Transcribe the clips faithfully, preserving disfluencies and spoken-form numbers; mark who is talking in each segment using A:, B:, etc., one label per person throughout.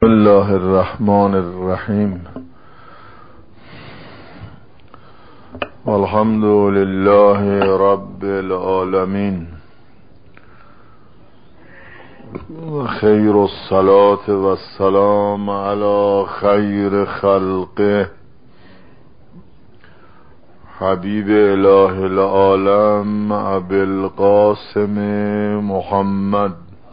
A: الله الرحمن الرحیم. الحمد لله رب العالمین و خیر الصلاة و السلام علی خیر خلقه حبیب اله العالم ابی القاسم محمد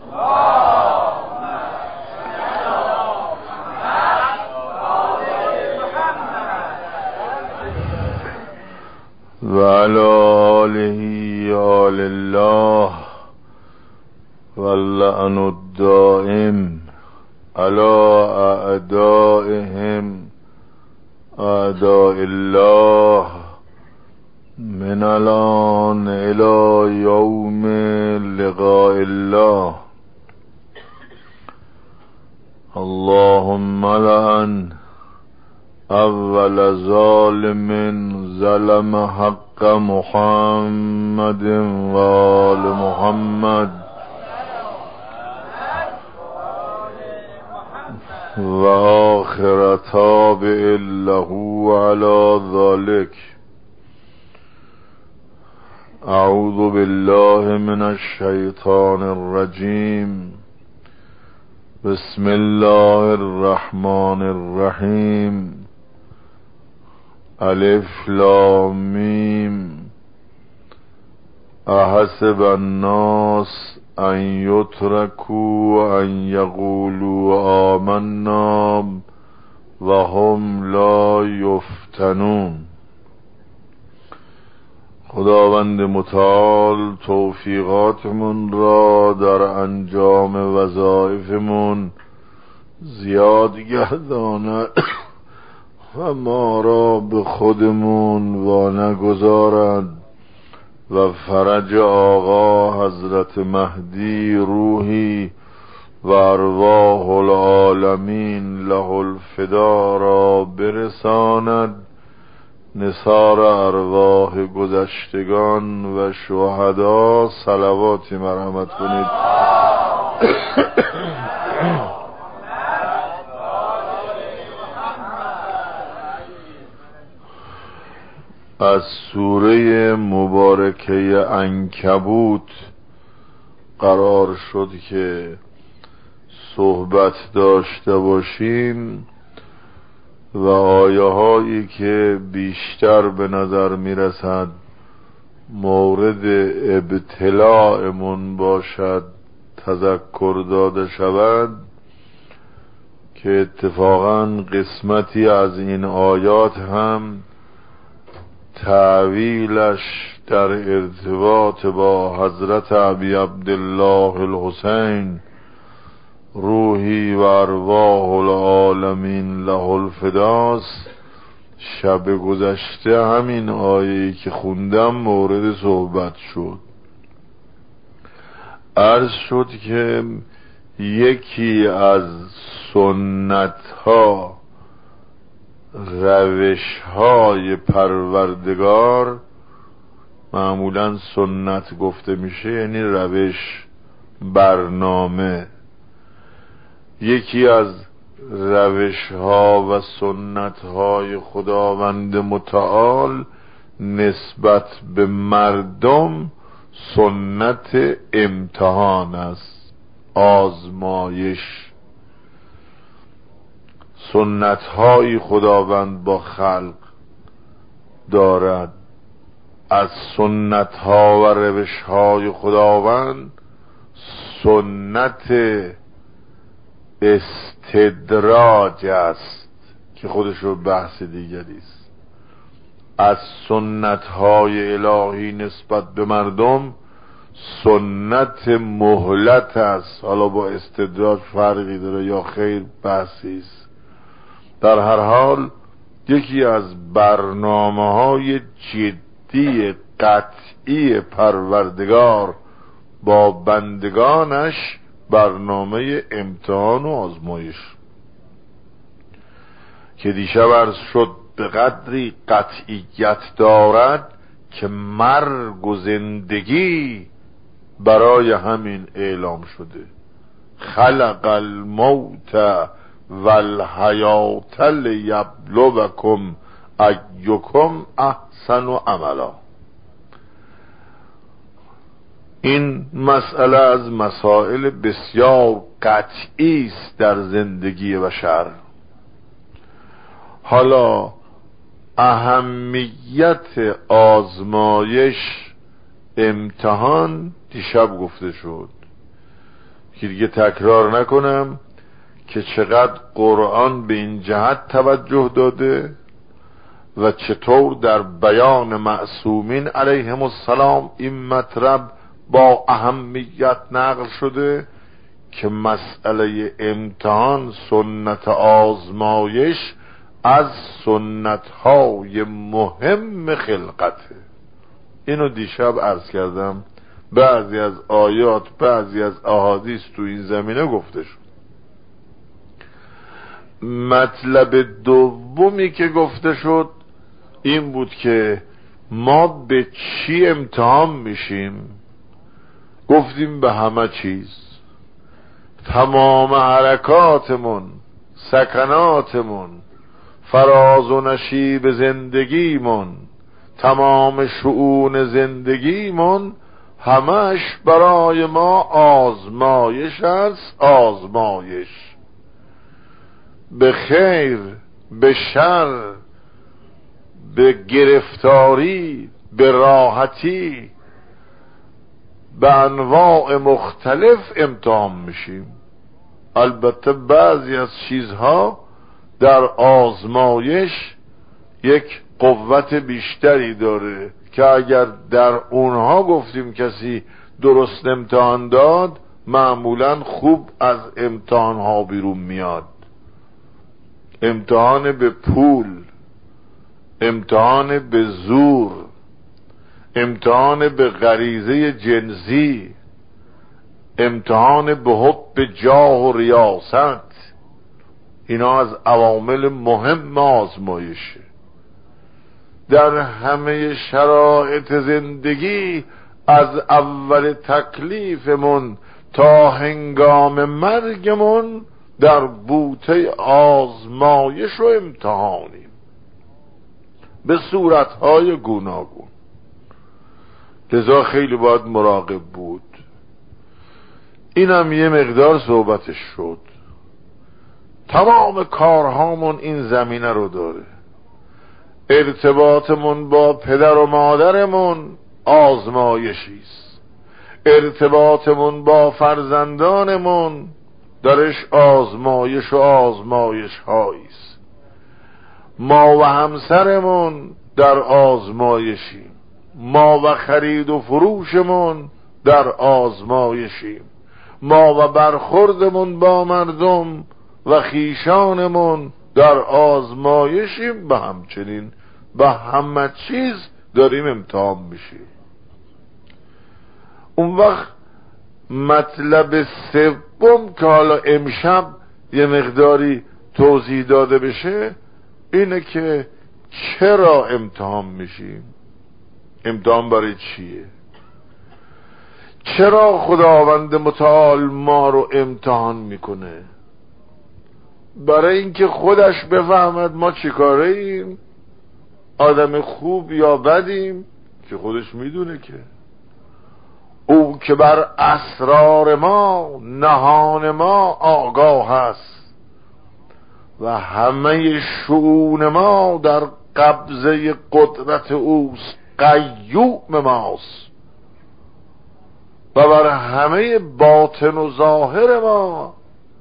A: و علی آله آل الله و اللعن الدائم علی اعدائهم اعداء الله من الان الى یوم لقاء الله. اللهم لعن اول ظالم ظلم حق محمد و آل محمد و آخر تابع له على ذلك. اعوذ بالله من الشیطان الرجیم. بسم الله الرحمن الرحیم. الف لام میم. احسب الناس ان یترکوا ان یقولوا آمنا و هم لا یفتنون. خداوند متعال توفیقاتمون را در انجام وظایفمون زیاد گرداند و ما را به خودمون وا نگذارد و فرج آقا حضرت مهدی روحی و ارواح العالمین له الفدا را برساند. نثار ارواح گذشتگان و شهدا صلواتی مرحمت کنید. از سوره مبارکه عنکبوت قرار شد که صحبت داشته باشیم و آیه هایی که بیشتر به نظر می رسد مورد ابتلاعمون باشد تذکر داده شود، که اتفاقا قسمتی از این آیات هم تعویلش در ارتباط با حضرت ابی عبدالله الحسین روحی و ارواح العالمین له الفداست. شب گذشته همین آیه‌ای که خوندم مورد صحبت شد. عرض شد که یکی از سنت ها روش های پروردگار، معمولا سنت گفته میشه یعنی روش، برنامه، یکی از روش ها و سنت های خداوند متعال نسبت به مردم سنت امتحان است، آزمایش. سنت های خداوند با خلق دارد. از سنت ها و روش های خداوند سنت استدراج است که خودشو بحث دیگری است. از سنت های الهی نسبت به مردم سنت مهلت است. حالا با استدراج فرقی داره یا خیر، بحثی است. در هر حال یکی از برنامه های جدی قطعی پروردگار با بندگانش برنامه امتحان و آزمایش، که دیشب عرض شد به قدری قطعیت دارد که مرگ و زندگی برای همین اعلام شده. خلق الموت والحیات لیبلوکم ایکم احسن عملا. این مسئله از مسائل بسیار قطعی است در زندگی بشر. حالا اهمیت آزمایش، امتحان دیشب گفته شد که دیگه تکرار نکنم که چقدر قرآن به این جهت توجه داده و چطور در بیان معصومین علیهم السلام این مطلب با اهمیت نقل شده که مسئله امتحان، سنت آزمایش از سنتهای مهم خلقته. اینو دیشب عرض کردم. بعضی از آیات، بعضی از احادیث تو این زمینه گفته شد. مطلب دومی که گفته شد این بود که ما به چی امتحان میشیم؟ گفتیم به همه چیز. تمام حرکاتمون، سکناتمون، فراز و نشیب زندگیمون، تمام شؤون زندگیمون همش برای ما آزمایش است. آزمایش به خیر، به شر، به گرفتاری، به راحتی، به انواع مختلف امتحان میشیم. البته بعضی از چیزها در آزمایش یک قوت بیشتری داره که اگر در اونها گفتیم کسی درست امتحان داد، معمولا خوب از امتحانها بیرون میاد. امتحان به پول، امتحان به زور، امتحان به غریزه جنسی، امتحان به حب جاه و ریاست، اینا از عوامل مهم آزمایشه. در همه شرایط زندگی، از اول تکلیفمون تا هنگام مرگمون در بوته آزمایش و امتحانیم به صورتهای گوناگون. لذا خیلی باید مراقب بود. اینم یه مقدار صحبتش شد. تمام کارهامون این زمینه رو داره. ارتباطمون با پدر و مادرمون آزمایشیست. ارتباطمون با فرزندانمون درش آزمایش و آزمایش هاییست. ما و همسرمون در آزمایشیم. ما و خرید و فروشمون در آزمایشیم. ما و برخوردمون با مردم و خیشانمون در آزمایشیم. به همچنین به همه چیز داریم امتحان میشیم. اون وقت مطلب سوم که حالا امشب یه مقداری توضیح داده بشه اینه که چرا امتحان میشیم؟ امتحان برای چیه؟ چرا خداوند متعال ما رو امتحان میکنه؟ برای اینکه خودش بفهمد ما چی کاره ایم، آدم خوب یا بدیم، که خودش میدونه که او که بر اسرار ما، نهان ما آگاه است و همه شؤون ما در قبضه قدرت اوست، قیوم ماست و بر همه باطن و ظاهر ما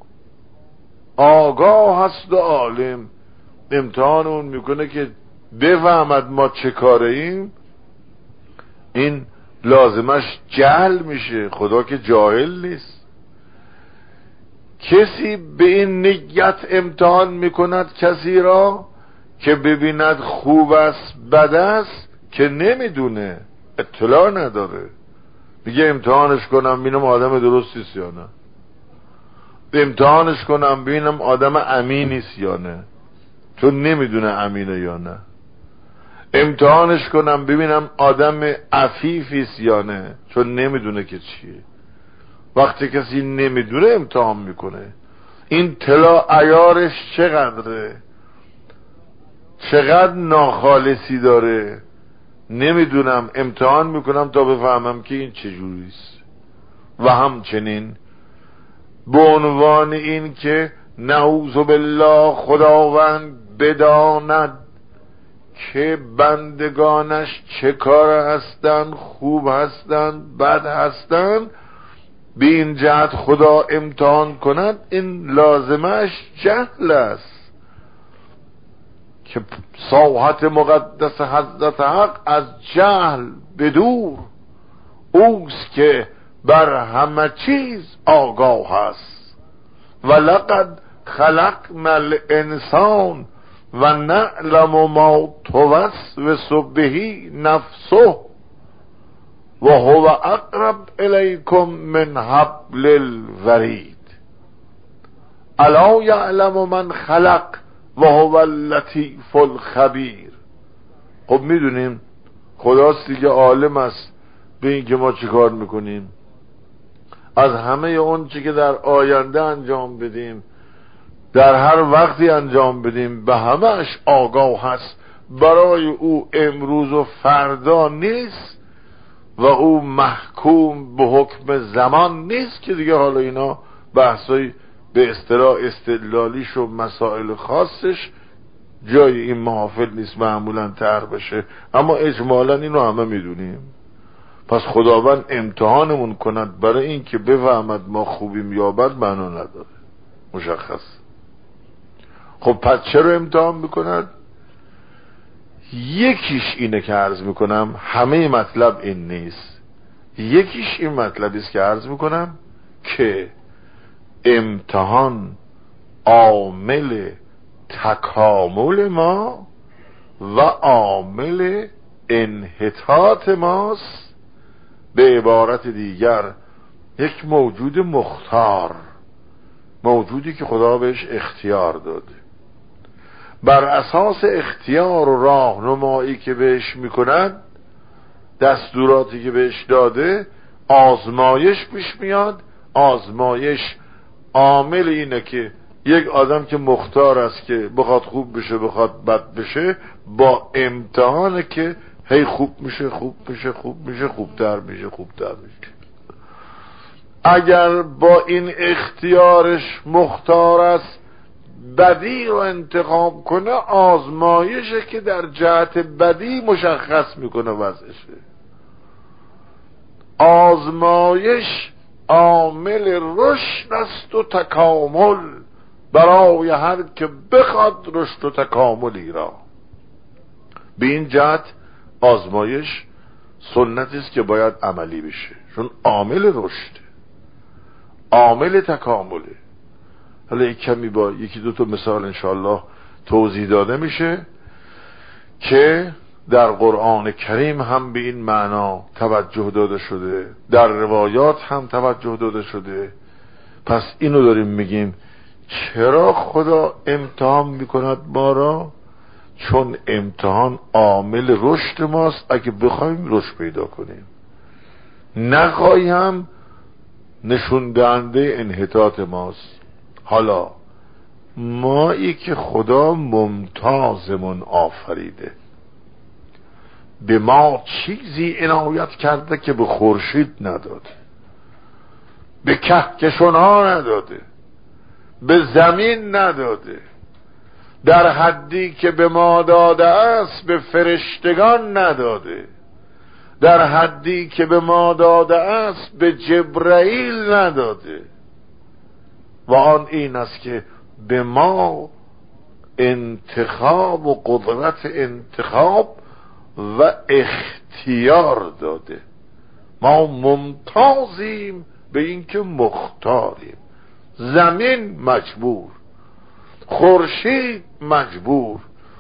A: آگاه هست و عالم. امتحان اون میکنه که بفهمد ما چه کاره ایم. این لازمش جهل میشه. خدا که جاهل نیست. کسی به این نیت امتحان میکند کسی را که ببیند خوب است بد است، که نمیدونه، اطلاع نداره. میگه امتحانش کنم ببینم آدم درستیست یا نه، امتحانش کنم ببینم آدم امینیست یا نه، چون نمیدونه امینه یا نه. امتحانش کنم ببینم آدم عفیفیست یا نه، چون نمیدونه که چیه. وقتی کسی نمیدونه امتحان میکنه. این طلا عیارش چقدره، چقدر ناخالصی داره، نمیدونم، امتحان میکنم تا بفهمم که این چجوریست. و همچنین به عنوان این که نعوذ بالله خداوند بداند که بندگانش چه کار هستند، خوب هستند، بد هستند، به این جهت خدا امتحان کند، این لازمش جهل است که ساحت مقدس حضرت حق از جهل بدور، اوست که بر همه چیز آگاه است. و لقد خلقنا الانسان و نعلم ما توسوس به نفسه و هو اقرب الیکم من حبل الورید الا یعلم من خلق و هو اللطیف الخبیر. خب میدونیم خداست دیگه، عالم است به این که ما چی کار میکنیم، از همه اون چی که در آینده انجام بدیم، در هر وقتی انجام بدیم، به همهش آگاه هست. برای او امروز و فردا نیست و او محکوم به حکم زمان نیست که دیگه حالا اینا بحثای به اصطلاح استدلالیش و مسائل خاصش جای این محافل نیست معمولا طرح بشه، اما اجمالا اینو همه میدونیم. پس خداوند امتحانمون کند برای این که بفهمد ما خوبیم یا بد معنا نداره، مشخص. خب پس چرا امتحان میکند؟ یکیش اینه که عرض میکنم، همه مطلب این نیست، یکیش این مطلبی است که عرض میکنم که امتحان عامل تکامل ما و عامل انحطاط ماست. به عبارت دیگر یک موجود مختار، موجودی که خدا بهش اختیار داده، بر اساس اختیار و راهنمایی که بهش میکنن، دستوراتی که بهش داده، آزمایش پیش میاد. آزمایش عامل اینه که یک آدم که مختار است که بخواد خوب بشه بخواد بد بشه، با امتحانه که هی خوب میشه خوب میشه خوب میشه خوبتر میشه خوبتر میشه. اگر با این اختیارش مختار است بدی رو انتخاب کنه، آزمایشه که در جهت بدی مشخص میکنه وضعشه. آزمایش عامل رشد است و تکامل برای هر که بخواد رشد و تکاملی را. به این جهت آزمایش سنتی است که باید عملی بشه، چون عامل رشد، عامل تکامله. حالا یک کمی با یکی دو تا مثال انشاءالله توضیح داده میشه که در قرآن کریم هم به این معنا توجه داده شده، در روایات هم توجه داده شده. پس اینو داریم میگیم چرا خدا امتحان میکند ما را؟ چون امتحان عامل رشد ماست. اگه بخوایم رشد پیدا کنیم، نخواهی هم نشون دهنده انحطاط ماست. حالا مایی که خدا ممتازمون آفریده، به ما چیزی عنایت کرده که به خورشید نداده، به کهکشان‌ها نداده، به زمین نداده، در حدی که به ما داده است به فرشتگان نداده، در حدی که به ما داده است به جبرائیل نداده. و آن این است که به ما انتخاب و قدرت انتخاب و اختیار داده. ما ممتازیم به اینکه مختاریم. زمین مجبور، خورشید مجبور،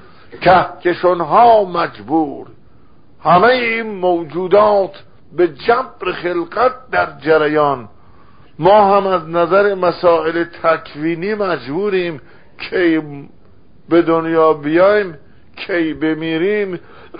A: کهکشان‌ها مجبور، همه این موجودات به جبر خلقت در جریان. ما هم از نظر مسائل تکوینی مجبوریم کی به دنیا بیایم کی بمیریم.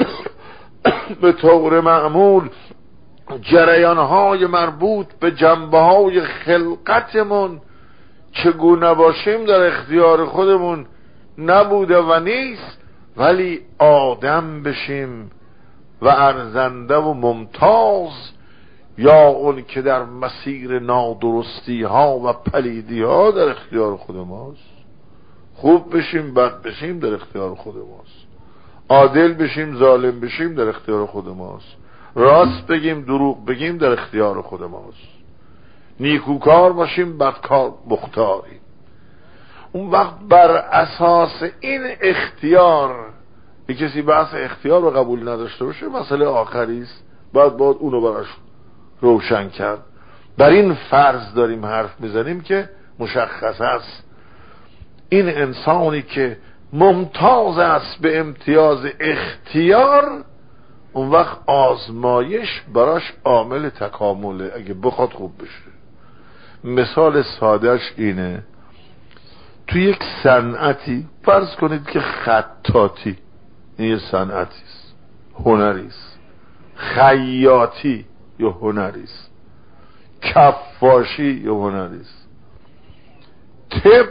A: به طور معمول جریان‌های مربوط به جنبه‌های خلقتمون چگونه باشیم در اختیار خودمون نبوده و نیست، ولی آدم بشیم و ارزنده و ممتاز، یا اون که در مسیر نادرستی ها و پلیدی ها در اختیار خود ماست. خوب بشیم بد بشیم در اختیار خود ماست، عادل بشیم ظالم بشیم در اختیار خود ماست، راست بگیم دروغ بگیم در اختیار خود ماست، نیکوکار باشیم بدکار مختاریم. اون وقت بر اساس این اختیار، یک کسی بحث اختیار رو قبول نداشته باشه مسئله آخری است، بعد باید اونو براش روشن کرد. بر این فرض داریم حرف میزنیم که مشخص است این انسانی که ممتاز است به امتیاز اختیار، اون وقت آزمایش براش عامل تکامله اگه بخواد خوب بشه. مثال سادهش اینه، تو یک صنعتی فرض کنید که خطاطی این یه صنعتی است، هنری است، خیاطی یا هنری است، کفاشی یا هنری است، طب،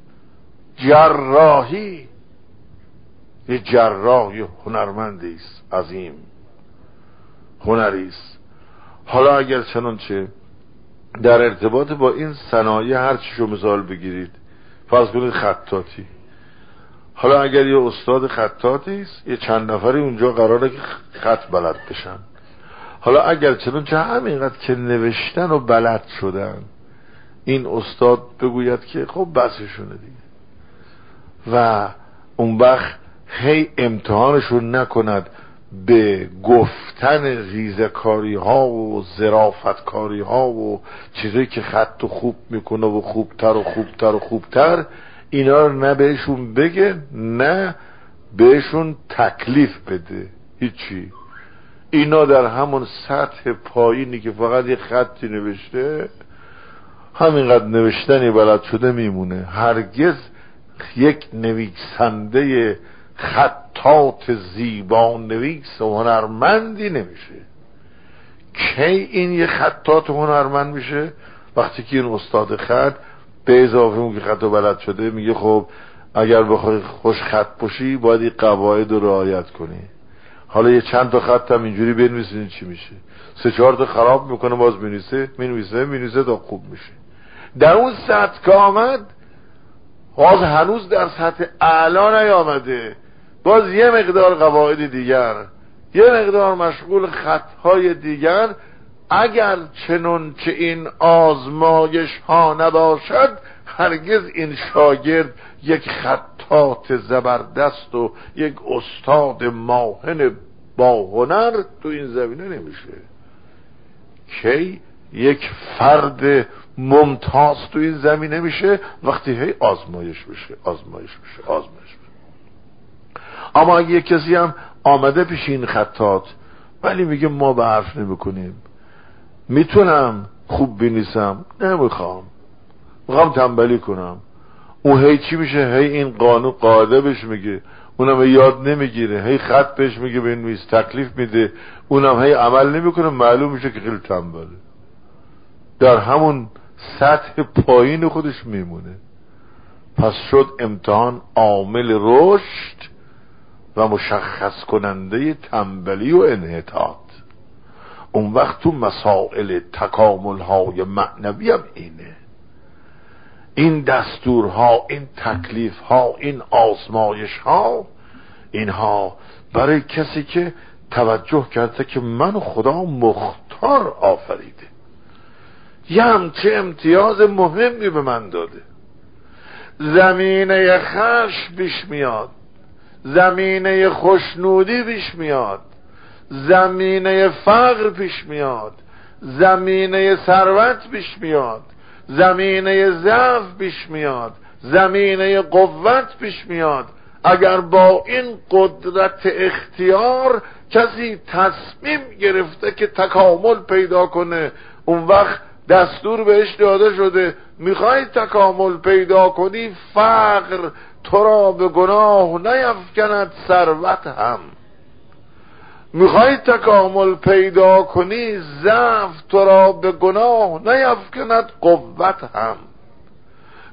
A: جراحی، یه جراح یا هنرمندی است، عظیم هنری است. حالا اگر چنانچه در ارتباط با این صنایع هر چیشو مثال بگیرید، فرض کنید خطاطی، حالا اگر یه استاد خطاطی است، یه چند نفری اونجا قراره که خط بلد بشن، حالا اگر چنانچه همینقدر که نوشتن و بلد شدن، این استاد بگوید که خب بسشونه دیگه، و اون وقت هی امتحانشون نکند به گفتن ریزکاری ها و ظرافتکاری ها و چیزایی که خط خوب میکنه و خوبتر و خوبتر و خوبتر، اینا رو نه بهشون بگه نه بهشون تکلیف بده، هیچی. اینا در همون سطح پایینی که فقط یه خطی نوشته، همینقدر نوشتنی بلد شده میمونه. هرگز یک نویسنده خطاط زیبا نویس و هنرمندی نمیشه. کی این یه خطاط هنرمند میشه؟ وقتی که این استاد خط به اضافه اون که خط بلد شده میگه خب اگر بخوای خوش خط باشی باید این قواعد رو رعایت کنی. حالا یه چند تا خط هم اینجوری بنویسین چی میشه؟ سه چهار تا خراب میکنه، باز مینویسه مینویسه مینویسه تا خوب میشه. در اون سطح که آمد، باز هنوز در سطح اعلا نیامده، باز یه مقدار قواعد دیگر، یه مقدار مشغول خطهای دیگر. اگر چنون چه این آزمایش ها نباشد، هرگز این شاگرد یک خطاط زبردست و یک استاد ماهن با هنر تو این زمینه نمیشه. کی یک فرد ممتاز تو این زمینه میشه؟ وقتی هی آزمایش بشه آزمایش بشه آزمایش بشه. اما اگه یک کسی هم آمده پیش این خطاط ولی میگه ما به حرف نمیکنیم، میتونم خوب بنویسم، نمیخوام، میخوام تنبلی کنم، اون هی چی میشه؟ هی این قانون قاعده بهش میگه، اونم هی یاد نمیگیره، هی خط بهش میگه بنویس، تکلیف میده، اونم هی عمل نمیکنه، معلوم میشه که خیلی تنبله، در همون سطح پایین خودش میمونه. پس شد امتحان عامل رشد و مشخص کننده تنبلی و انحطاط. اون وقت تو مسائل تکامل های معنوی هم اینه، این دستورها، این تکلیف ها، این آزمایش ها، اینها برای کسی که توجه کرده که من خدا مختار آفریده، یه همچه امتیاز مهمی به من داده. زمینه خشم پیش میاد، زمینه خوشنودی پیش میاد، زمینه فقر پیش میاد، زمینه ثروت پیش میاد، زمینه ضعف پیش میاد، زمینه قوت پیش میاد. اگر با این قدرت اختیار کسی تصمیم گرفته که تکامل پیدا کنه، اون وقت دستور بهش داده شده میخوای تکامل پیدا کنی، فقر تو را به گناه نیفکند، ثروت هم. میخوای تکامل پیدا کنی، ضعف تو را به گناه نیفکند، قوت هم.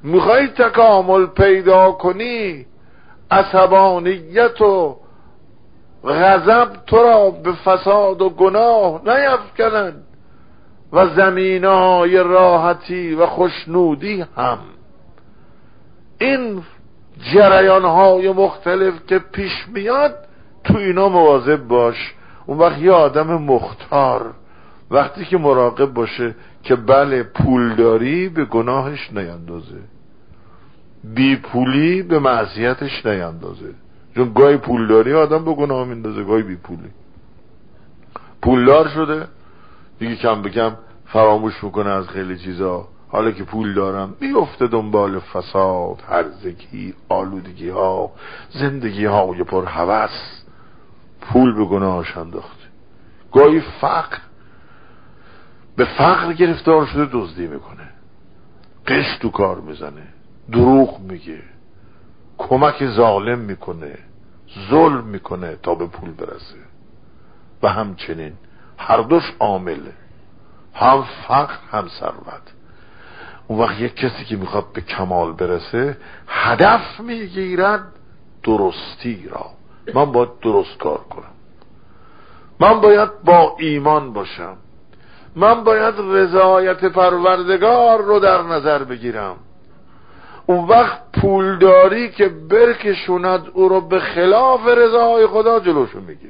A: میخوای تکامل پیدا کنی، عصبانیت و غضب تو را به فساد و گناه نیفکنند و زمینهای راحتی و خوشنودی هم. این جریانهای مختلف که پیش میاد تو اینا مواظب باش. اون وقت یه آدم مختار وقتی که مراقب باشه که بله پولداری به گناهش نیندازه، بی پولی به معصیتش نیندازه، چون گاهی پولداری آدم به گناه میندازه، گاهی بی پولی. پولدار شده دیگه کم به کم فراموش میکنه از خیلی چیزا، حالا که پول دارم میفته دنبال فساد، هرزگی، آلودگی ها، زندگی های پر هوس. پول به گناهش انداخته. گاهی فقر به فقر گرفتار شده، دزدی میکنه، قش تو کار میزنه، دروغ میگه، کمک ظالم میکنه، ظلم میکنه تا به پول برسه. و همچنین هر دوش عامله، هم فقر هم ثروت. اون وقت یک کسی که میخواد به کمال برسه هدف میگیرد درستی را. من باید درست کار کنم، من باید با ایمان باشم، من باید رضایت پروردگار رو در نظر بگیرم. اون وقت پولداری که برکشوند او رو به خلاف رضای خدا جلوشو میگیره،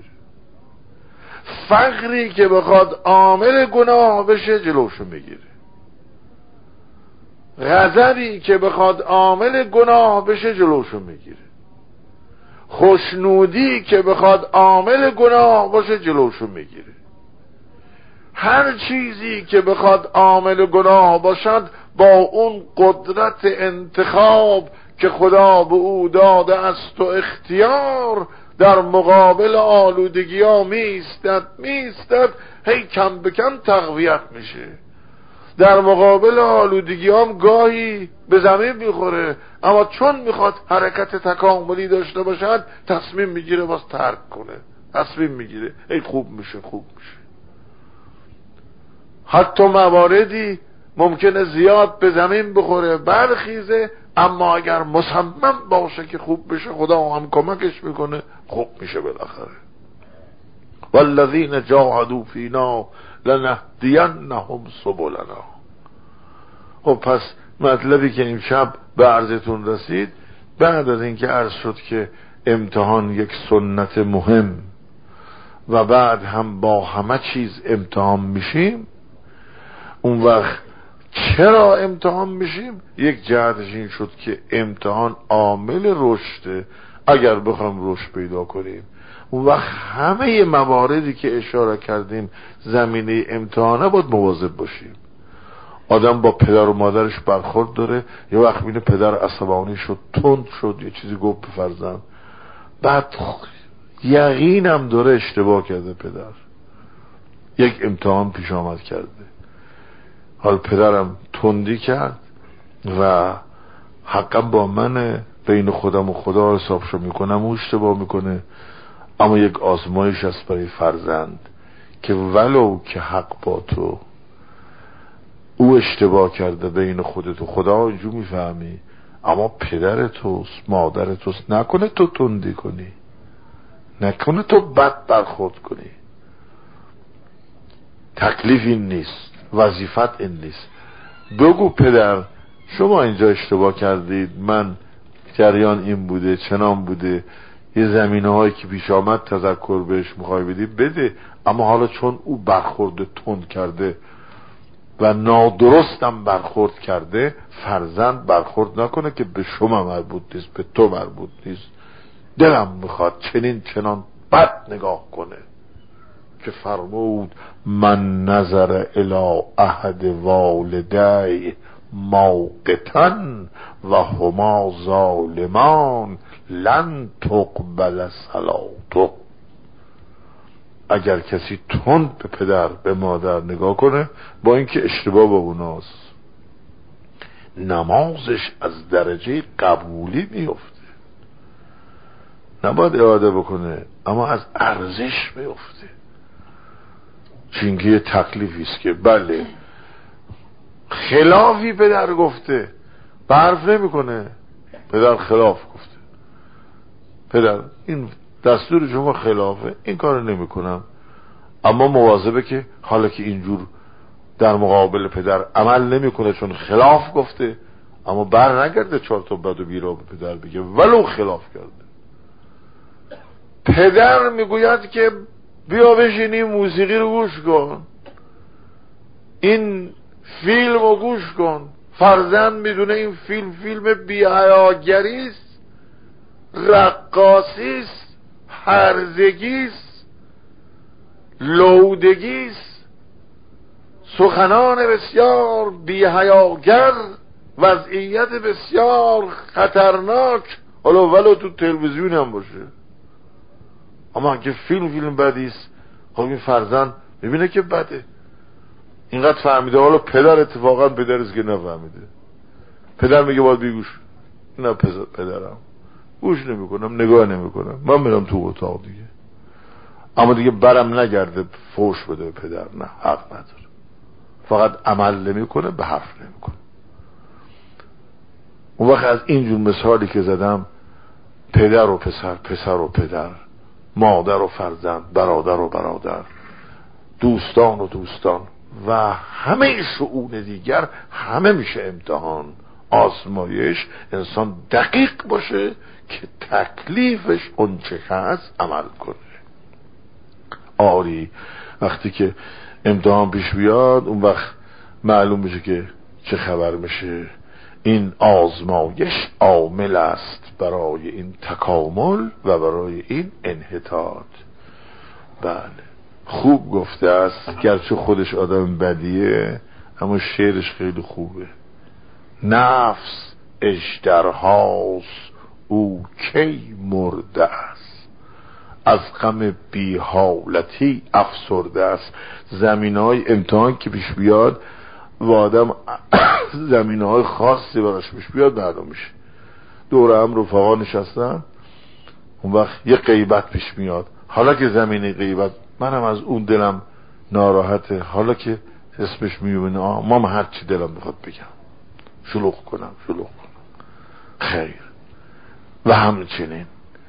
A: فقری که بخواد عامل گناه بشه جلوشو میگیره، غضبی که بخواد عامل گناه بشه جلوشو میگیره، خوشنودی که بخواد عامل گناه باشه جلوشو میگیره. هر چیزی که بخواد عامل گناه باشد با اون قدرت انتخاب که خدا به او داده است و اختیار در مقابل آلودگی ها میستد میستد هی کم به کم تقویت میشه. در مقابل آلودگی هم گاهی به زمین میخوره، اما چون میخواد حرکت تکاملی داشته باشد تصمیم میگیره باز ترک کنه، تصمیم میگیره ای خوب میشه خوب میشه. حتی مواردی ممکنه زیاد به زمین بخوره برخیزه، اما اگر مصمم باشه که خوب بشه خدا هم کمکش میکنه، خوب میشه بالاخره. والذین جاهدوا فینا لنهدینهم سبلنا. خب پس مطلبی که امشب به عرضتون رسید، بعد از اینکه عرض شد که امتحان یک سنت مهم و بعد هم با همه چیز امتحان میشیم، اون وقت چرا امتحان میشیم؟ یک جهتش این شد که امتحان عامل رشده. اگر بخوام رشد پیدا کنیم اون وقت همه مواردی که اشاره کردیم زمینه امتحانه باید مواظب باشیم. آدم با پدر و مادرش برخورد داره، یه وقت بینه پدر عصبانی شد، تند شد، یه چیزی گفت به فرزند، بعد یقینم داره اشتباه کرده پدر، یک امتحان پیش آمد کرده. حال پدرم تندی کرد و حقا با منه، بین خودم و خدا حسابشو میکنم و اشتباه میکنه، اما یک آزمایش است برای فرزند که ولو که حق با تو، او اشتباه کرده بین خودت و خدا اینجور میفهمی، اما پدر توست، مادر توست، نکنه تو تندی کنی، نکنه تو بد برخورد کنی. تکلیف این نیست، وظیفت این نیست. بگو پدر شما اینجا اشتباه کردید، من جریان این بوده چنان بوده، یه زمینه هایی که پیش آمد تذکر بهش میخوای بدی بده، اما حالا چون او برخورد تند کرده و نادرستم برخورد کرده، فرزند برخورد نکنه که به شما مربوط نیست، به تو مربوط نیست. دلم میخواد چنین چنان بد نگاه کنه که فرمود من نظر الی احد والدی موقتن و هما ظالمان لن تقبل صلاته. اگر کسی تند به پدر به مادر نگاه کنه، با اینکه اشتباه با اوناست، نمازش از درجه قبولی میفته. نباید اعاده بکنه اما از ارزش میفته، چون که یه تکلیفی است که بله خلافی پدر گفته، به حرف نمیکنه. پدر خلاف گفته، پدر این دستور شما خلافه، این کارو نمیکنم. اما مواظبه که حالا که اینجور در مقابل پدر عمل نمیکنه چون خلاف گفته، اما بر نگرده چهار تا بد و بیرا به پدر بگه ولو خلاف کرده. پدر میگوید که بیا بشینی موسیقی رو گوش کن، این فیلم رو گوش کن. فرزند میدونه این فیلم فیلم بی‌حیاگریست، رقاصیست، هرزگیست، لودگیست، سخنان بسیار بی‌حیاگر، وضعیت بسیار خطرناک، حالا ولو تو تلویزیون هم باشه. اما اگه فیلم فیلم بدیست، خب این فرزند میبینه که بده، اینقدر فهمیده. حالا پدر اتفاقا پدرست که نفهمیده، پدر میگه باید بیگوش، نه پدرم گوش نمیکنم، نگاه نمیکنم، من میرم تو اتاق دیگه. اما دیگه برم نگرده فوش بده پدر، نه حق نداره. فقط عمل نمیکنه، به حرف نمیکنه. اون وقت از اینجور مثالی که زدم، پدر و پسر، پسر و پدر، مادر و فرزند، برادر و برادر، دوستان و دوستان و همه شؤون دیگر، همه میشه امتحان، آزمایش. انسان دقیق باشه که تکلیفش اون چه هست عمل کنه. آری وقتی که امتحان پیش بیاد، اون وقت معلوم میشه که چه خبر میشه. این آزمایش عامل است برای این تکامل و برای این انحطاط. بله خوب گفته است، گرچه خودش آدم بدیه اما شعرش خیلی خوبه. نفس اژدرهاست او کی مرده است، از غم بی حالتی افسرده است. زمینهای امتحان که پیش بیاد و آدم زمینهای خاصی براش پیش بیاد، معلوم میشه. دور هم رفقا نشستن، اون وقت یه غیبت پیش میاد. حالا که زمینه غیبت، منم از اون دلم ناراحته، حالا که اسمش میبینه ما هر چی دلم میخواد بگم، شلوغ کنم شلوغ کنم، خیر. و همچنین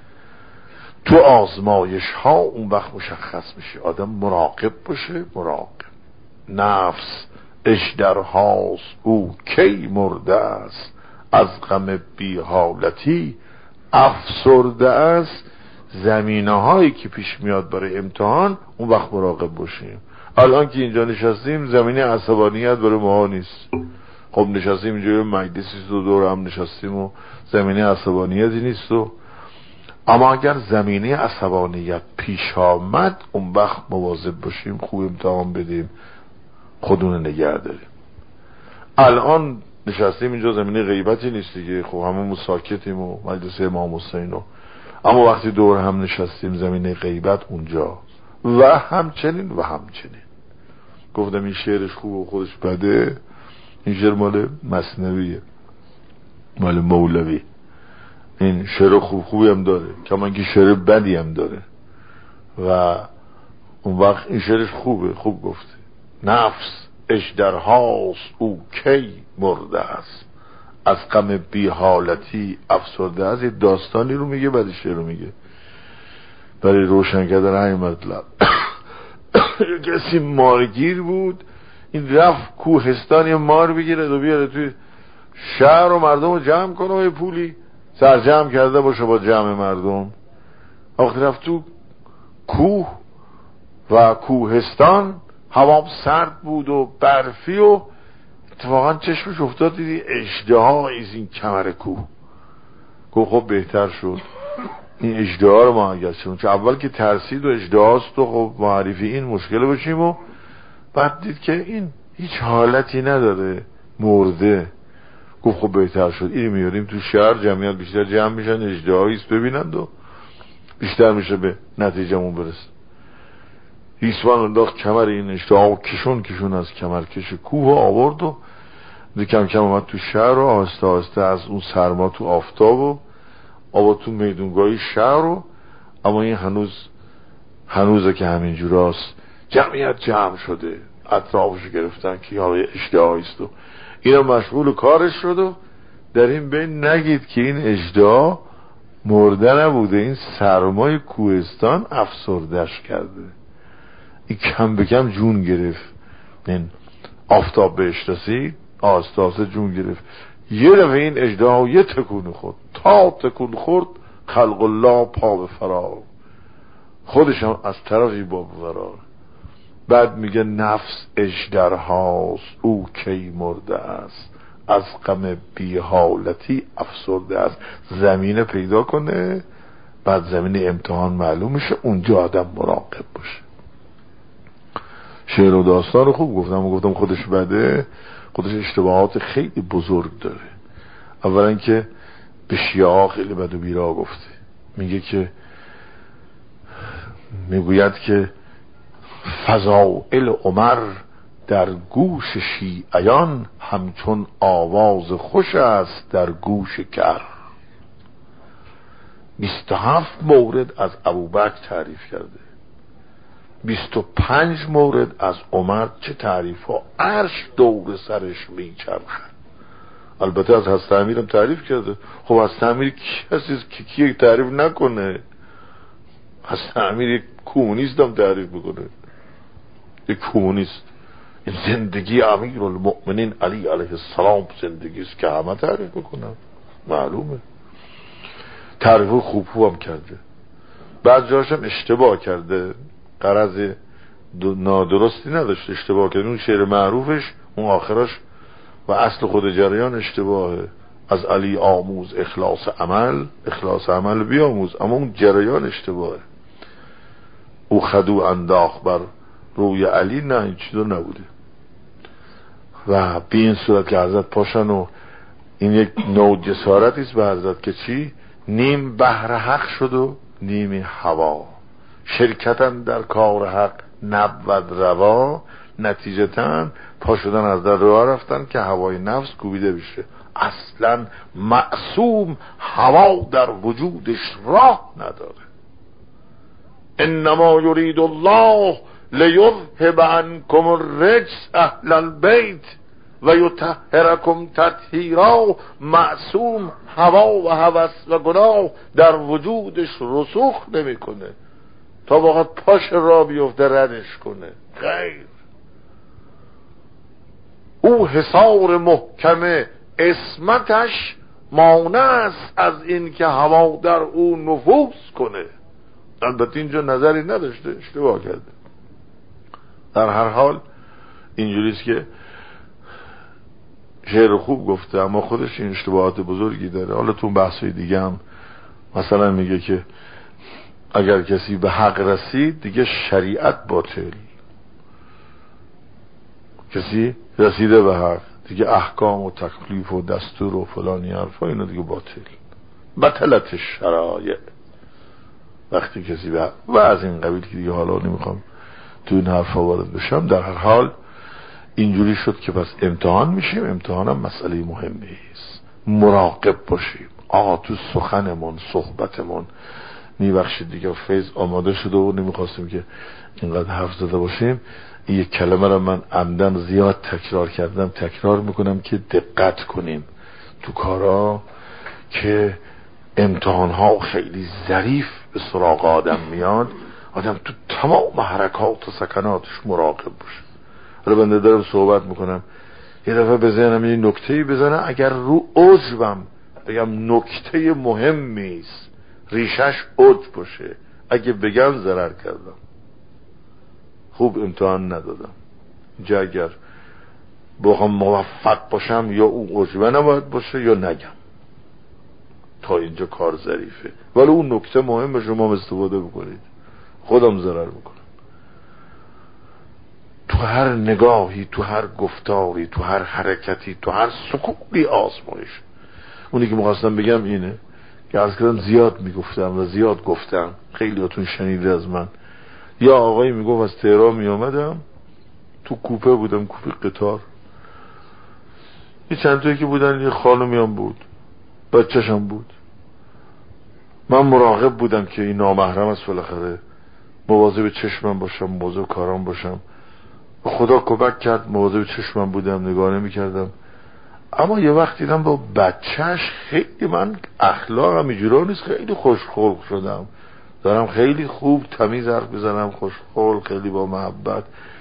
A: تو آزمایش ها اون وقت مشخص میشه. آدم مراقب باشه، مراقب. نفس اژدرهاست او کی مرده است، از غم بی حالتی افسرده است. زمینه هایی که پیش میاد برای امتحان، اون وقت مراقب باشیم. الان که اینجا نشستیم، زمینه عصبانیت برای ما نیست. خب نشستیم اینجا مجلسی و دور هم نشستیم و زمینه عصبانیتی نیست. و اما اگر زمینه عصبانیت پیش آمد، اون وقت مواظب باشیم، خوب امتحان بدیم، خودمون نگه داریم. الان نشستیم اینجا، زمینه غیبتی نیست دیگه، خب همه ساکتیم و مجلس امام حسین و، اما وقتی دور هم نشستیم زمینه غیبت اونجا. و همچنین و همچنین گفتم این شعرش خوب و خودش بده. این شعر مال مثنویه، مال مولوی. این شعر خوب خوبی هم داره، کما اینکه شعر بدی هم داره. و اون وقت این شعرش خوبه، خوب گفته. نفس اژدرهاست او کی مرده است، از غم بی حالتی افسرده است. یه داستانی رو میگه، بعد شعر رو میگه برای روشن کردن همین مطلب. کسی مارگیر بود، این رفت کوهستان یه مار بگیره و بیاره توی شهر و مردم رو جمع کنه و یه پولی سرجمع کرده باشه با جمع مردم. وقتی رفت تو کوه و کوهستان، هوا سرد بود و برفی و اتفاقا چشمش افتاد، دیدی اژدها از این کمر کوه. گفت خب بهتر شد این اژدها رو ما اگر شدیم، چون اول که ترسید و اژدهاست و خب معرفی این مشکل باشیم، و بعد دید که این هیچ حالتی نداره، مرده. گفت خب بهتر شد اینی میاریم تو شهر، جمعیت بیشتر جمع میشن، اژدهاییست ببینند و بیشتر میشه به نتیجهمون برسه. ریسمان انداخت کمر این اژدها و کشون کشون از کمرکش کوه آورد و کم کم اومد تو شهر و آهسته آهسته از اون سرما تو آفتاب و آورد تو میدونگاهی شهر و، اما این هنوز هنوزه که همین جوراست. جمعیت جمع شده، اطرافش گرفتن که حالا اژدهاییست و اینا مشغول کارش شد و در این بین نگید که این اژدها مرده نبوده، این سرمای کوهستان افسردش کرده، این کم به کم جون گرفت، این آفتاب بهش رسید آسته آسته جون گرفت. یه دفعه این اژدها یه تکون خورد، تا تکون خورد خلق الله پا به فرار، خودش هم از طرفی با فرار. بعد میگه نفس اژدرهاست او کی مرده است، از غم بی حالتی افسرده است. زمینه پیدا کنه، بعد زمین امتحان معلوم میشه، اونجا آدم مراقب باشه. شعر و داستان رو خوب گفتم و گفتم خودش بده، خودش اشتباهات خیلی بزرگ داره. اولا که به شیعه خیلی بد و بیرا گفته، میگه که میگوید که فضائل عمر در گوش شیعیان همچون آواز خوش است در گوش کر. بیست و هفت مورد از ابوبکر تعریف کرده، بیست و پنج مورد از عمر. چه تعریف ها، عرش دور سرش میچرخد. البته از حضرت امیرم تعریف کرده. خب حضرت امیر کسی که کی تعریف نکنه؟ حضرت امیر یک کمونیست هم تعریف بکنه، یک کمونیست. این زندگی امیر المؤمنین علی علیه السلام زندگی است که همه تعریف بکنن، معلومه. تعریف خوب خوب هم کرده، بعض جاش هم اشتباه کرده، غرض نادرستی نداشته، اشتباه کرده. اون شعر معروفش اون آخرش و اصل خود جریان اشتباهه. از علی آموز اخلاص عمل، اخلاص عمل بیاموز، اما اون جریان اشتباهه. او خدو انداخت بر روی علی، نه این چیزا نبوده. و به این صورت که حضرت پاشن و این یک نوع جسارتی است به حضرت که چی؟ نیم بحر حق شد و نیم هوا، شرکتن در کار حق نبود روا. نتیجتاً پا شدن از در راه رفتن که هوای نفس کوبیده بشه. اصلا معصوم هوا در وجودش راه نداره. انما یرید الله لیذهب عنکم الرجس اهل البیت و یطهرکم تطهیرا. معصوم هوا و هوس و گناه در وجودش رسوخ نمیکنه تا واقعا پاش را بیفته ردش کنه، غیر. او حصار محکم اسمتش مانع است از این که هوا در او نفوذ کنه. البته اینجا نظری نداشته، اشتباه کرده. در هر حال اینجوریست که شعر خوب گفته اما خودش این اشتباهات بزرگی داره. حالا تو بحثای دیگه هم مثلا میگه که اگر کسی به حق رسید دیگه شریعت باطل، کسی رسیده به حق دیگه احکام و تکلیف و دستور و فلانی حرفا اینا دیگه باطل، بطلت شرایع. وقتی کسی به و از این قبیل که دیگه حالا نمیخوام تو این حرفا وارد بشم. در هر حال اینجوری شد که پس امتحان میشیم. امتحان هم مسئله مهمی است، مراقب باشیم. آقا تو سخنمون صحبتمون میبخشید دیگه فیض آماده شده و نمیخواستیم که اینقدر حرف زده باشیم. این یک کلمه رو من عمدن زیاد تکرار کردم، تکرار میکنم که دقت کنیم تو کارا که امتحان ها خیلی ظریف به سراغ آدم میاد. آدم تو تمام حرکات و سکناتش مراقب باشه. حالا بنده دارم صحبت میکنم یه دفعه به ذهنم یه نکته‌ای بزنه، اگر رو عجبم بگم نکته مهمی است، ریشش عجب باشه، اگه بگم ضرر کردم، خوب امتحان ندادم. اینجا اگر بخوام موفق باشم یا اون عجبه نباید باشه یا نگم، تا اینجا کار ظریفه. ولی اون نکته مهمه شما استفاده بکنید، خودم ضرر میکنم. تو هر نگاهی، تو هر گفتاری، تو هر حرکتی، تو هر سکوتی آزمایش. اونی که میخواستم بگم اینه که عرض کردم زیاد میگفتم و زیاد گفتم، خیلی هاتون شنیده از من. یا آقایی میگفت از تهران میامدم، تو کوپه بودم، کوپه قطار، یه چند توی که بودن، یه خانمی هم بود، بچه‌شم بود. من مراقب بودم که این نامحرم است، بالاخره مواظب چشمم باشم، مواظب کارام باشم. خدا کمک کرد، مواظب چشمم بودم، نگاه نمی کردم. اما یه وقت دیدم با بچهش خیلی من اخلاقم اینجوری نیست، خیلی خوشخلق شدم، دارم خیلی خوب تمیز حرف بزنم، خوشخلق، خیلی با محبت.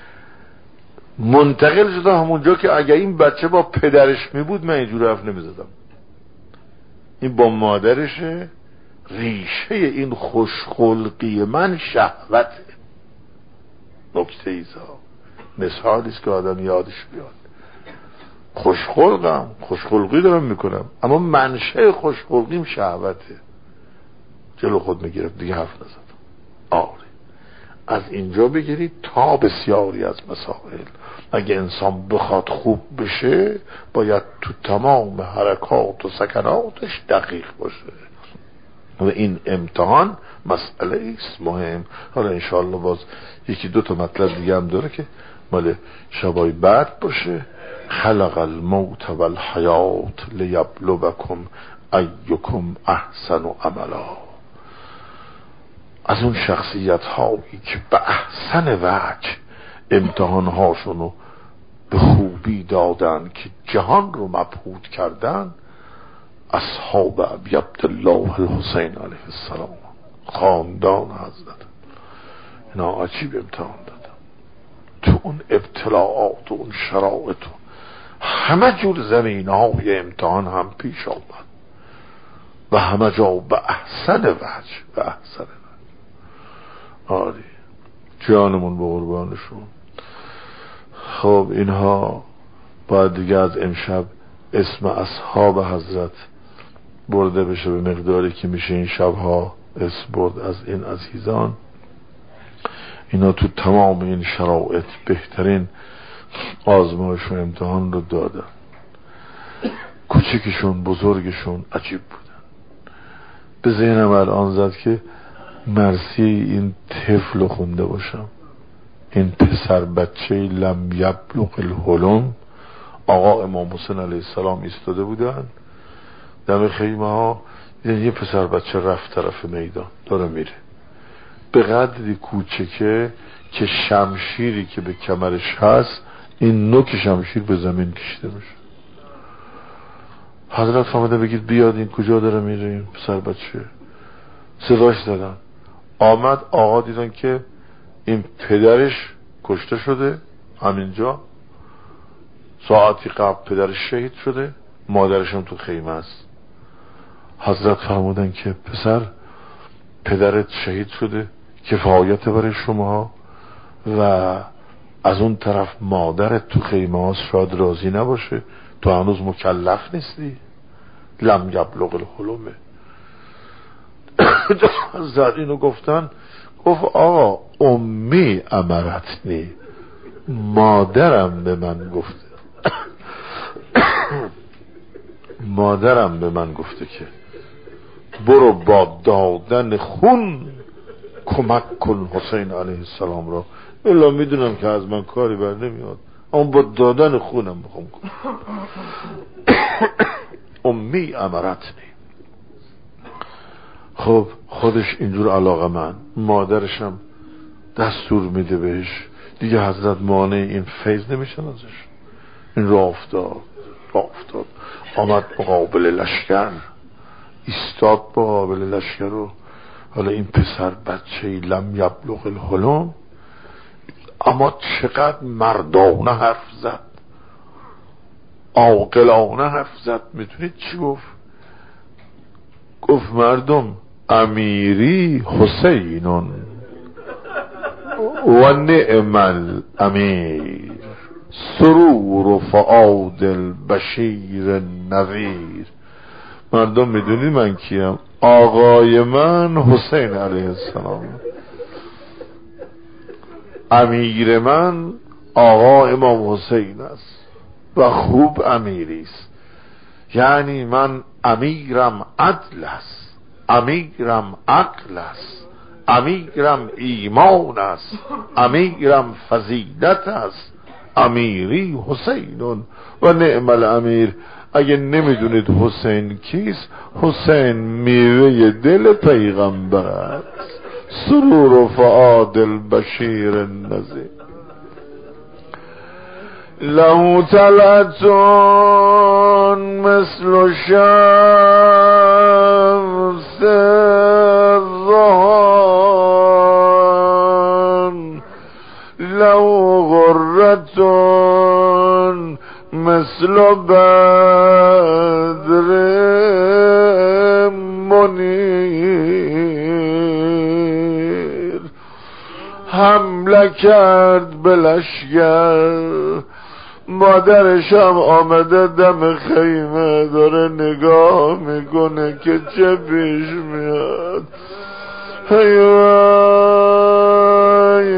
A: منتقل شدم همونجا که اگه این بچه با پدرش می بود من اینجور حرف نمی زدم. این با مادرشه. ریشه این خوشخلقی من شهوته. نکته ایزا مثالیست که آدم یادش بیاد. خوشخلقم، خوشخلقی دارم میکنم، اما منشه خوشخلقیم شهوته. جلو خود میگرفت دیگه حرف نزدم. آره از اینجا بگیرید تا بسیاری از مسائل اگه انسان بخواد خوب بشه باید تو تمام حرکات و سکناتش دقیق باشه و این امتحان مسئله ایست مهم. حالا انشاءالله باز یکی دو تا مطلب دیگه هم داره که مال شبای بعد باشه. خلق الموت والحیات لیبلوکم ایکم احسن عملا. از اون شخصیت هایی که به احسن وجه امتحان هاشونو به خوبی دادن که جهان رو مبهوت کردن، اصحاب ابی عبدالله الحسین علیه السلام، خاندان حضرت. اینا عجیب امتحان دادن تو اون ابتلاعات و اون شرایط و همه جور زمین های امتحان هم پیش آمد و همه جا به احسن وجه به احسن وجه. آری جانمون به قربانشون. خب اینها باید دیگه از امشب اسم اصحاب حضرت برده بشه به مقداری که میشه این شبها اسم برد از این عزیزان. اینا تو تمام این شرایط بهترین آزمایش و امتحان رو دادن. کوچکشون بزرگشون عجیب بودن. به ذهنم الان زد که مرسی این طفل رو خونده باشم. این پسر بچه لم یبلغ الحلم. آقا امام حسین علیه السلام ایستاده بودن دم خیمه ها، یه پسر بچه رفت طرف میدان داره میره، به قدری کوچکه که شمشیری که به کمرش هست این نوک شمشیر به زمین کشیده میشه. حضرت فرموده بگید بیاد این کجا داره میره این پسر بچه. صداش زدن، آمد. آقا دیدن که این پدرش کشته شده، همینجا ساعتی قبل پدرش شهید شده، مادرش هم تو خیمه است. حضرت فرمودن که پسر پدرت شهید شده کفایت برای شما و از اون طرف مادرت تو خیمه هاست، شاید راضی نباشه، تو هنوز مکلف نیستی، لم یبلغ الحلمه. حضرت اینو گفتن، گفت آقا امی امرتنی، مادرم به من گفته مادرم به من گفته که برو با دادن خون کمک کن حسین علیه السلام را. الا میدونم که از من کاری بر نمیاد، اما با دادن خونم بخوام کنم. امی امرتنی. خب خودش اینجور علاقه من، مادرشم دستور میده بهش دیگه. حضرت مانع این فیض نمیشن ازش. این راه افتاد راه افتاد آمد مقابل لشکر، ایستاد مقابل لشکر رو. حالا این پسر بچه لم یبلغ الحلم، اما چقدر مردانه حرف زد، عاقلانه حرف زد. میتونید چی گفت؟ گفت مردم امیری حسینون و نعم الامیر سرور و فؤاد البشیر نذیر. مردم میدونید من کیم؟ آقای من حسین علیه السلام، امیر من آقا امام حسین است و خوب امیری است. یعنی من امیرم عدل است، امیرم عقل است، امیرم ایمان است، امیرم فضیلت است، امیری حسینون و نعم الامیر. اگه نمیدونید حسین کیست، حسین میوه دل پیغمبر است، سرور و فؤاد البشیر النذیر. له طلعتون مثل شمس الظهر، له غرتون مثل بدر منیر. حمله کرد به لشگر، مادرشم آمده دم خیمه داره نگاه میکنه که چه پیش میاد. هی وای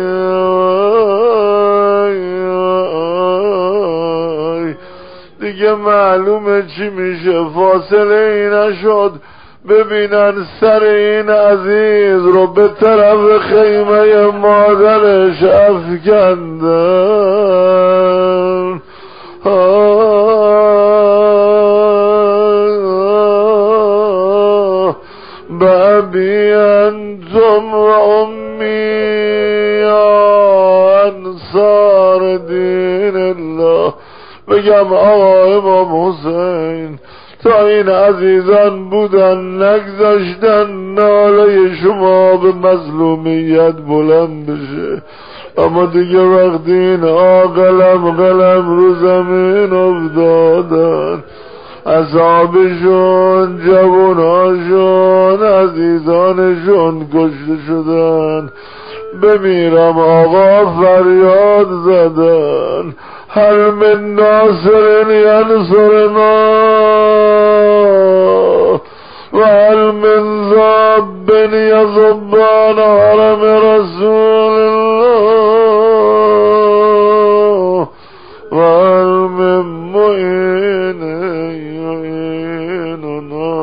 A: وای، دیگه معلومه چی میشه. فاصله ای نشد ببینن سر این عزیز رو به طرف خیمه مادرش افکندن. بابی انتم و امی یا انصار دین الله. بگم آقا امام حسین تا این عزیزان بودن نگذاشتن ناله شما به مظلومیت بلند بشه، اما دیگه وقتی این آقلم قلم رو زمین افتادن، اصحابشون، جواناشون، عزیزانشون کشته شدن، بمیرم آقا فریاد زدن هل من ناصر ینصرنا و هل من ذاب یذبان حرم رسول الله و هل من معین یعیننا.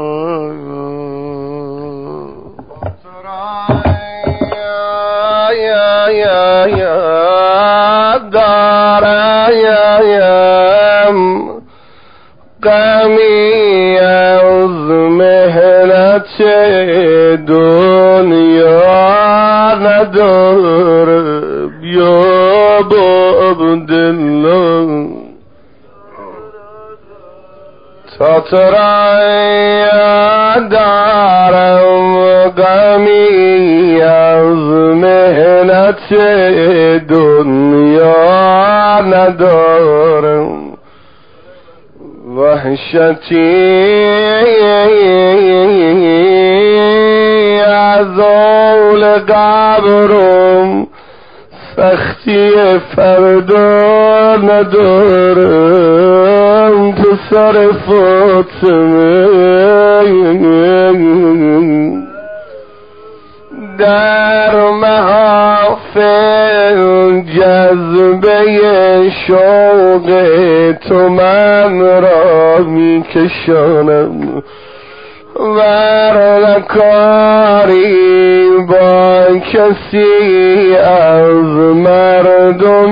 A: یا یا یا دارم غمی از مهنت دنیا ندارم یا با عبدالله. تا ترای دارم غمی از مهنت دنیا ندارم، وحشتی از اول قبرم، سختی فردا ندارم تو سر فاطمه. در محافل جذبه شوق تو من را می کشانم، ورنه کاری با کسی از مردم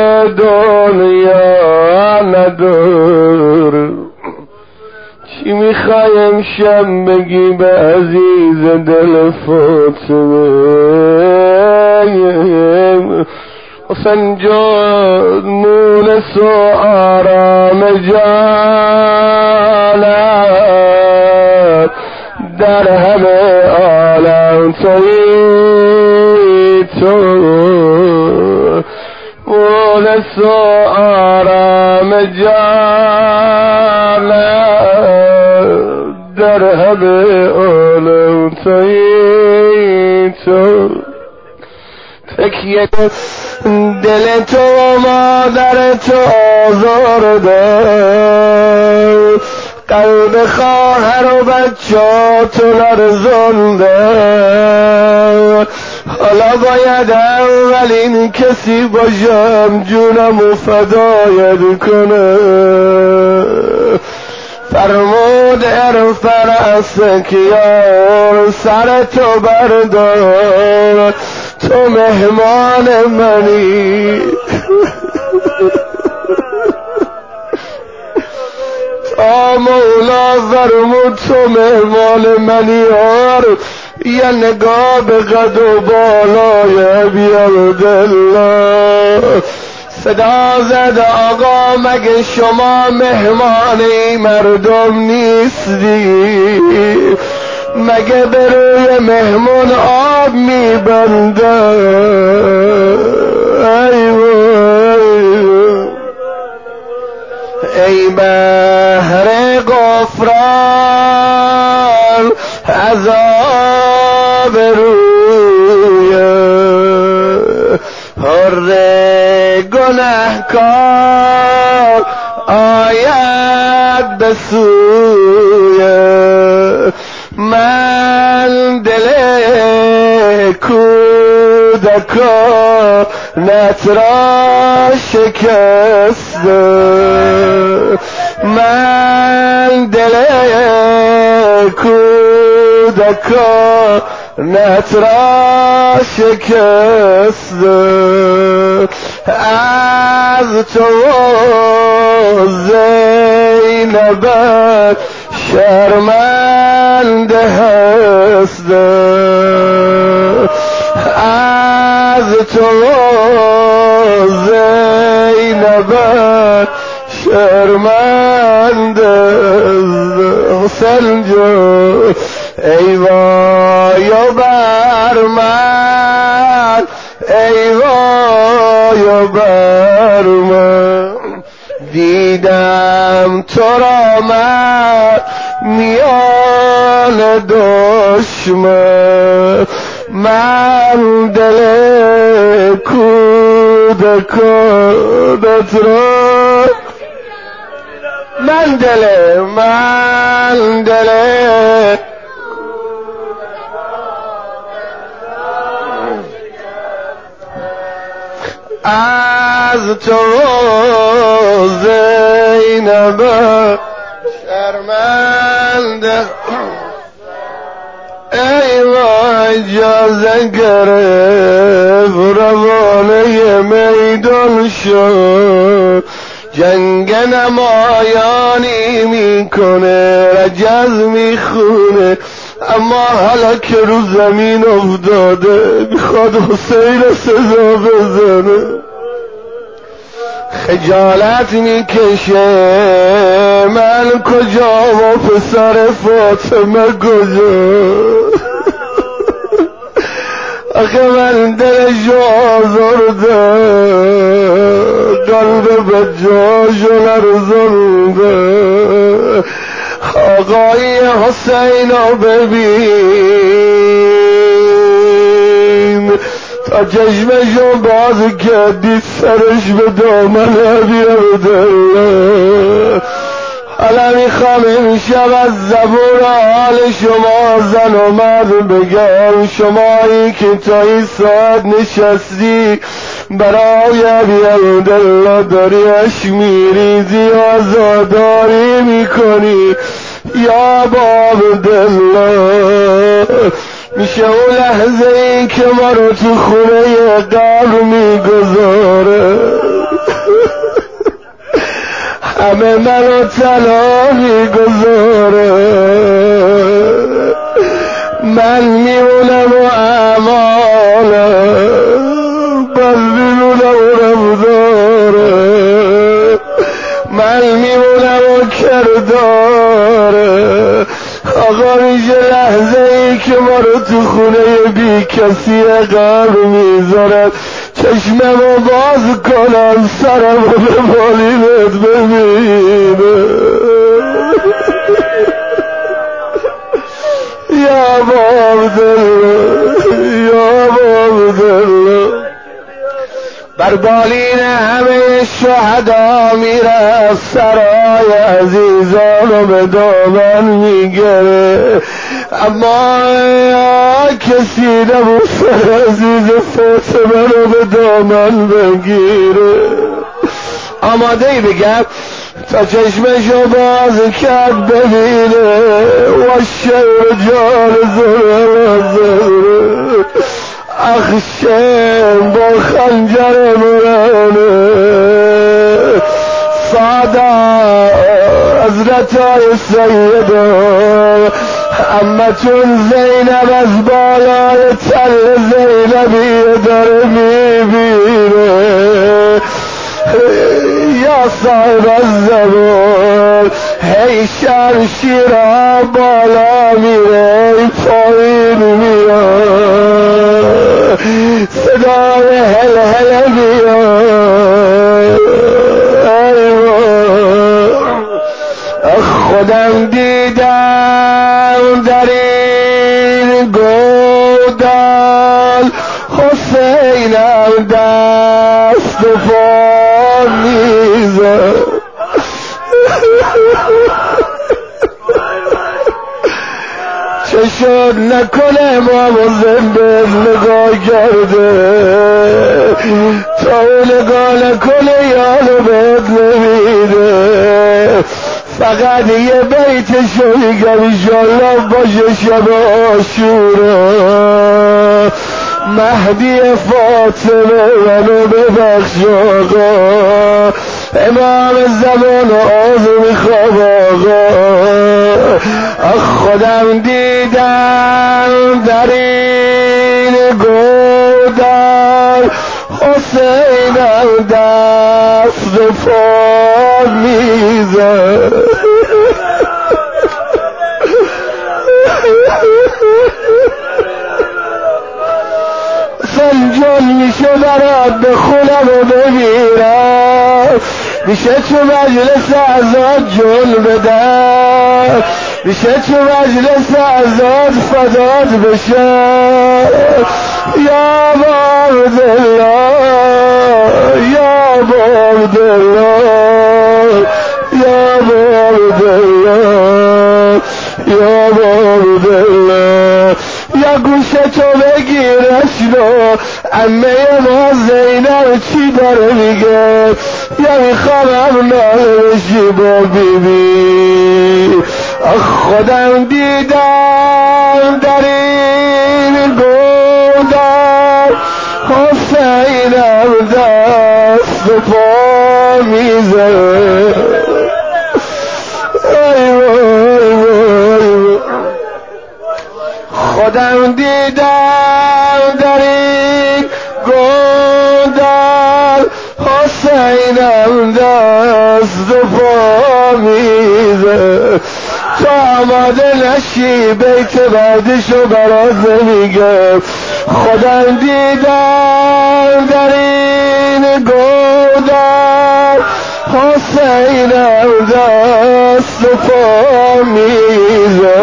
A: دنیا ندارم. چی میخوایم شم بگی به عزیز دل فاطمه؟ حسین جان مونس و آرام جانم، در همه عالم تویی تو، مونس و آرام جانم، در همه عالم تویی تو. تکیه دل تو مادر تو آزارده، قلب خواهر و بچه‌تو لرزانده، حالا باید اولین کسی باشم جونمو فدایت کنه. فرمود ارفع رأسک یا سر تو بردار، تو مهمان منی، تا مولا فرمود تو مهمان منی. یار یه نگاه به قد و بالای بیاد الله،
B: صدا زد آقا مگه شما مهمانی مردم نیستی؟ مگه به روی مهمون آب میبنده؟ ای بحر غفران عذاب روی هر گنهکار آید به سوی من دل کودکانت را شکسته، من دل کودکانت را شکسته، از تو زینب شرمنده هسته، از تو زینب شرمنده حسین جو ای وای بر من، ای وای بر من، دیدم تو را من میان دشمن، من دل کودکانت را، من دل من دل از تو زینب شرمنده، ای وای اجازه گرفت روانه میدان شد، جنگ نمایانی میکنه رجز میخونه، اما حالا که رو زمین افتاده میخواد حسین صدا بزنه، خجالت میکشه من کجا و پسر فاطمه کجا، آخه من دلشو آزرده قلب به جاشو لرزنده، آقای حسین رو ببین تا چشمشو باز کردی سرش به دامن بیادله، حالا میخوام امشب از زبور حال شما زن و مرد بگم، شمایی که تا این ساعت نشستی برای بیادله داری اش میریزی آزاداری میکنی، یا باب دلله میشه اون لحظه ای که ما رو تو خونه قبر میگذاره، همه منو تنها میگذاره، من میمونم و اعمالم بس میمونم و رفتاره، من میمونم و کرداره، آقا میشه لحظه ای که ما رو تو خونه بی کسی قبر میذارن، چشممو باز کنم سرمو به بالینت ببینه، یا باب دل یا باب دل، بر بالین همه شهدا میره سرای عزیزانو به دامن میگره، اما کسی نبود سر عزیز فاطمه رو به دامن بگیره، آماده ای بگم تا چشمشو باز کرد ببینه و شعر جان زره، اخشم با خنجر مرانه سادا حضرت های سیده امتون زینب از بالای تل زینبی داره میبینه، صاحب الزمان هی شمشیرم بالا میره پایین میاد صدای هل هل میاد خودم دیدم در این گودال حسینم دست و پا میزد چه شد نکنه امام زنده نگاه کرده تا نگاه نکنه یادو بهت نمیده فقط یه بیتشو میگم انشالله باشه شب عاشورا مهدی فاطمه منو ببخش آقا امام زمان آزو میخوام آقا خودم دیدم در این گودال حسینم دست و پا میزد سنجان میشه برات بخونم و بمیرم میشه تو مجلس ازاد جون بدم میشه تو مجلس ازاد فداد بشم یا عبدالله یا عبدالله یا عبدالله یا عبدالله یا گوش تو بگیرشنو عمه ما زینب چی داره میگه یا میخوام ناله بشی با بیبی خودم دیدم در این گودال حسینم دست و پا میزه خودم دیدم در این گودال حسینم دست و پا میزه تا آماده نشی بیت بعدشو برات نمیگم خودم دیدم در این گودال حسینم دست و پا میزه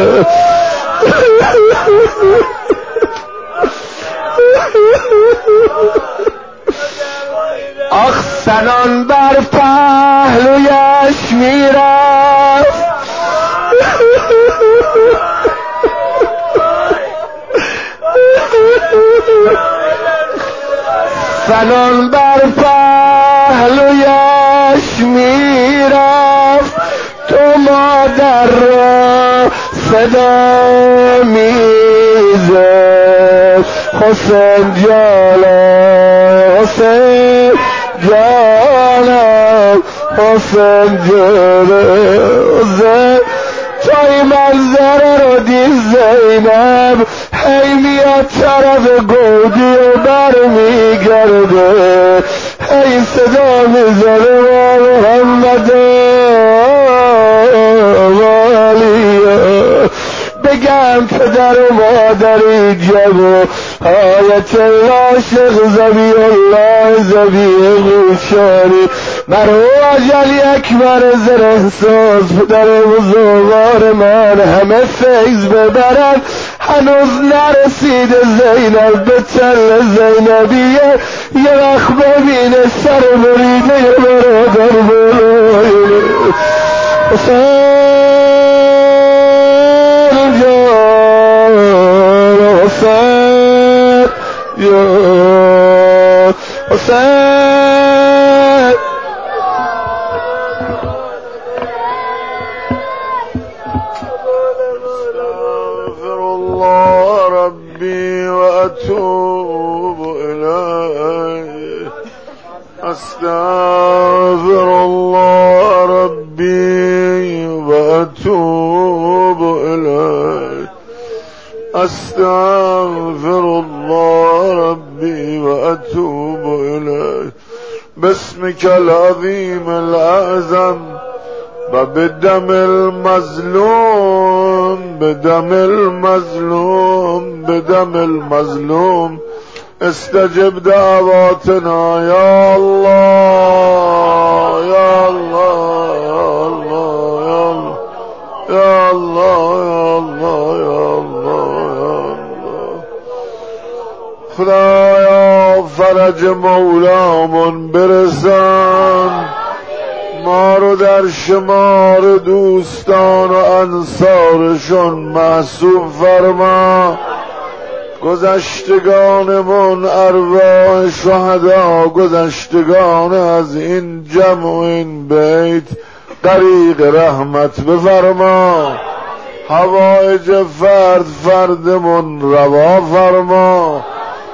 B: آخ سنان بر پهلویش میرفت سنان بر پهلویش میرفت تو مادر را صدا میزد حسین جانم حسین جانم حسین جانم توی منظره رو دید زینب هی میاد طرف گودی و بر میگرده هی صدا میزنه و محمد والیه بگم پدر و مادری جبو آیت الله شیخ زبی الله زبی غوشانی مرحوم علی اکبر زره ساز پدر بزرگوار من همه فیض ببرن هنوز نرسیده زینب به تل زینبیه یه وقت ببینه سر بریده یه برادر بلوی حسین جان حسین جان حسین استغفر الله ربي وأتوب إليه أستغفر الله ربي وأتوب إليه أستغفر الله ربي وأتوب إليه
A: باسمك العظيم الأعظم وبدم المظلوم بدم المظلوم بدم المظلوم استجب دعواتنا يا الله يا الله يا الله يا الله يا الله يا الله. خدایا فرج مولامون برسان، ما رو در شمار دوستان و انصارشون محسوب فرما. گذشتگانمون ارواح شهدا، گذشتگان از این جمع و این بیت غریق رحمت بفرما. حوائج فرد فردمون روا فرما.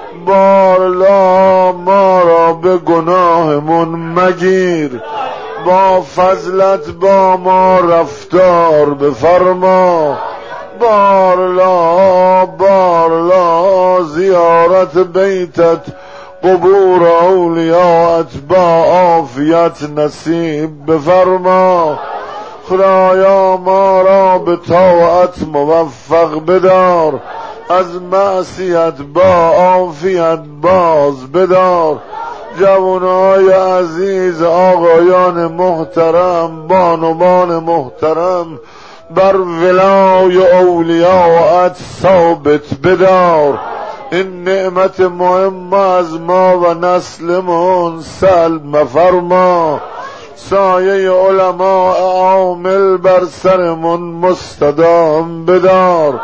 A: بارلا ما را به گناهمون مگیر، با فضلت با ما رفتار بفرما. بارلا بارلا زیارت بیتت قبور اولیاءت با عافیت نصیب بفرما. خدایا ما را به طاعت موفق بدار، از معصیت با عافیت باز بدار. جوانای عزیز، آقایان محترم، بانوان محترم، بر ولای اولیاءت ثابت بدار. این نعمت مهم از ما و نسلمون سلب مفرما. سایه علماء عامل بر سرمون مستدام بدار.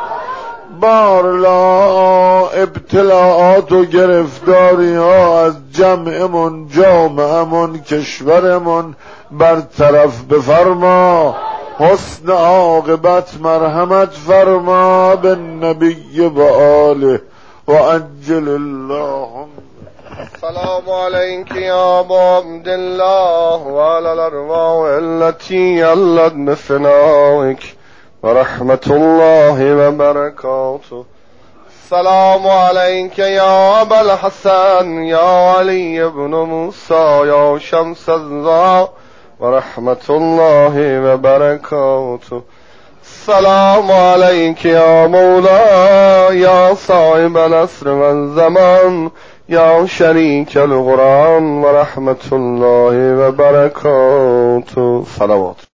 A: بارلا ابتلاعات و گرفتاری ها از جمعمون، جامعمون، کشورمون برطرف بفرما. حسن عاقبت مرحمت فرما به نبی و آله و عجل اللهم.
B: السلام عليك يا أبا عبد الله وعلى الأرواح التي علت بفنائك ورحمة الله وبركاته. السلام عليك يا أبا الحسن يا علي بن موسى يا شمس الضحى ورحمة الله وبركاته. السلام عليك يا مولاي يا صاحب العصر والزمان يا شريك القرآن ورحمة الله وبركاته. صلوات.